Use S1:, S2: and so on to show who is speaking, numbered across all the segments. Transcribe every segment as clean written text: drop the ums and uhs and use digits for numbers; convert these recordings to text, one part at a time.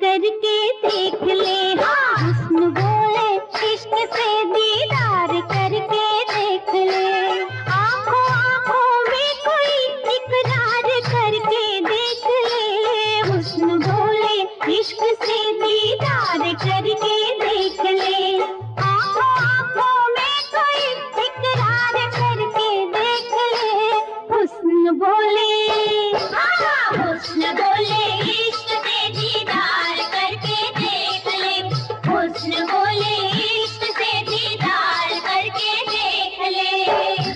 S1: करके देख ले, हाँ हुस्न बोले इश्क से दीदार करके देख ले। आँखों आँखों में कोई इकरार करके देख ले, हुस्न बोले इश्क से दीदार करके देख ले। आँखों आँखों में कोई इकरार करके देख ले, हुस्न बोले, हुस्न बोले इश्क से दीदार करके देख ले, हुस्न बोले इश्क से दीदार करके देख ले।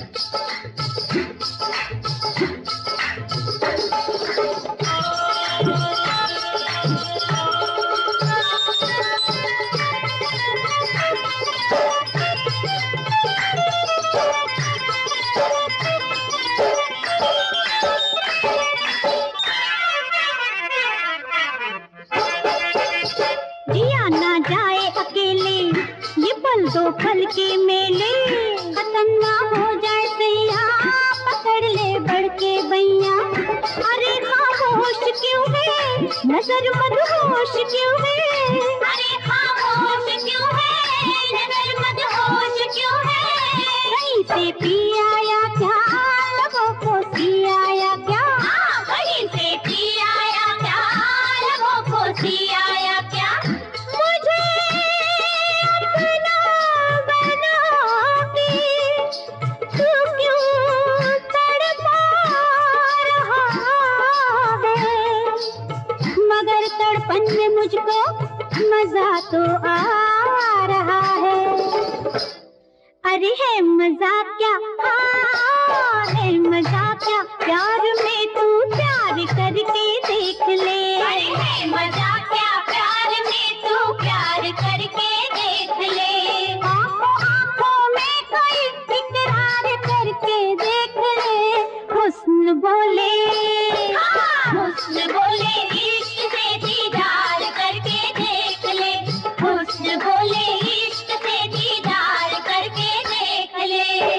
S1: जिया ना जाए अकेले ये पल दो पल के मेले, खत्म ना हो जाए सैया पकड़ ले बढ़ के बैया। अरे खामोश क्यों है नजर मदहोश क्यों है, अरे खामोश क्यों है नजर मदहोश क्यों है। कहीं से पी आया क्या लबों को सी आया क्या, कहीं से पी आया क्या लबों को सी आया क्या। मुझे अपना बना के तू क्यों तड़पा रहा है, मगर तड़पन में मुझको मजा तो आ रहा है। अरे है मजा क्या, हाँ है मजा क्या, प्यार में तू प्यार करके देख ले। अरे है मजा क्या, प्यार में तू प्यार करके देख ले। आँखों आँखों में कोई इकरार करके देख ले, हुस्न बोले, हुस्न बोले इश्क से दीदार करके देख ले, हुस्न बोले इश्क से दीदार करके देख ले।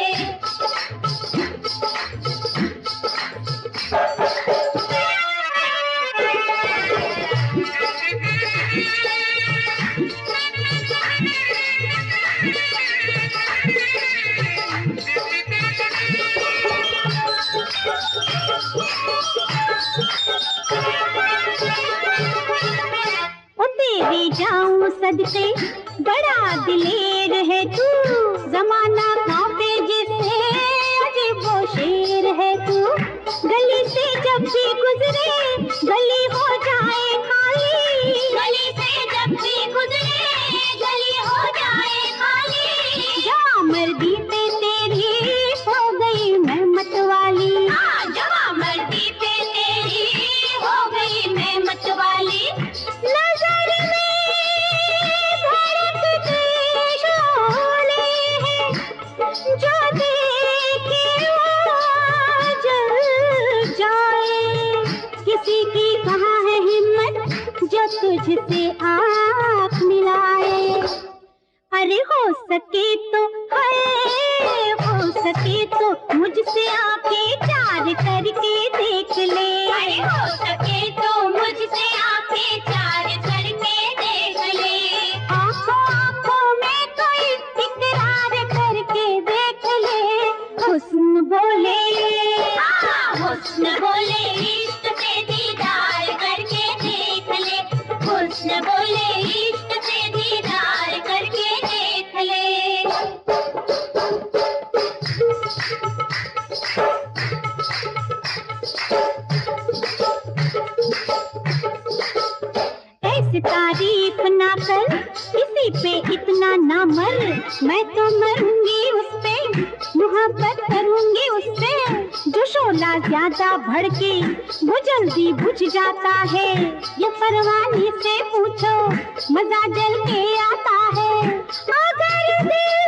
S1: ओ तेरी जाऊं सदके बड़ा दिलेर है तू, जमाना कांपे जिसे अजीबो शेर है तू। गली से जब भी गुजरे गली हो जाए खाली, गली से जब भी गुजरे गली हो जाए खाली। जवां मर्दी पे तेरी हो गई मैं मतवाली, जवां मर्दी पे तेरी हो गई मैं मतवाली। नजर में धड़कते शोले हैं जो देखे वो जल जाए, किसी की कहाँ है हिम्मत जो तुझसे आँख मिलाए। अरे हो सके तो है, हो सके तो मुझसे आंखें चार करके देख ले। अरे हो सके तो मुझसे आंखें चार करके देख ले। आँखों आँखों में कोई इकरार करके देख ले, हुस्न बोले, हुस्न बोले इश्क से दीदार करके देख ले, हुस्न बोले इश्क से दीदार करके देख ले। ऐसी तारीफ ना कर किसी पे इतना ना मर, मैं तो मरूंगी उस पे मुहब्बत करूंगी उससे। जो शोला ज्यादा भड़के वो जल्दी बुझ जाता है, ये परवाने से पूछो मजा जल के आता है। अगर दिल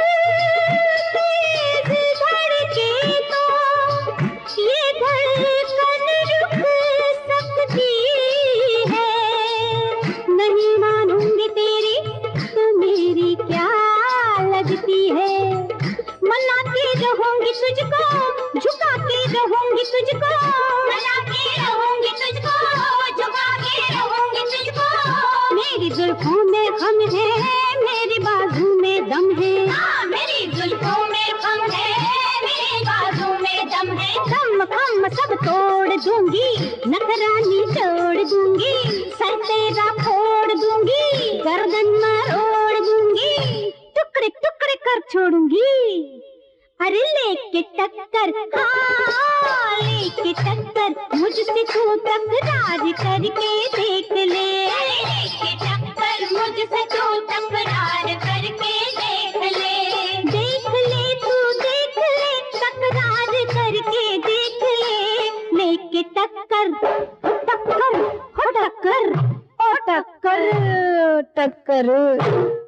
S1: तेज धड़के तो ये धड़कन रुक सकती है, नहीं मानूंगी तेरी तो मेरी क्या लगती है। मनाती रहूंगी तुझको, झुकाती रहूंगी तुझको, मनाती रहूंगी तुझको, झुकाती रहूंगी तुझको। मेरी जुल्फों में खम है, मेरी बाजू में दम है। मेरी जुल्फों में खम है, मेरी बाजू में दम है। खम खम सब तोड़ दूंगी, नखरानी छोड़ दूंगी, सर तेरा फोड़ दूंगी, गर्दन मरोड़ दूंगी, टुकड़े टुकड़े कर छोड़ूंगी। अरे लेके टक्कर, हाँ लेके टक्कर, मुझसे तू तकरार करके देख ले। लेके टक्कर, मुझसे तू तकरार करके देख ले। देख ले तू देख ले, तकरार करके देख ले। लेके टक्कर, टक्कर, टक्कर, टक्कर, टक्कर।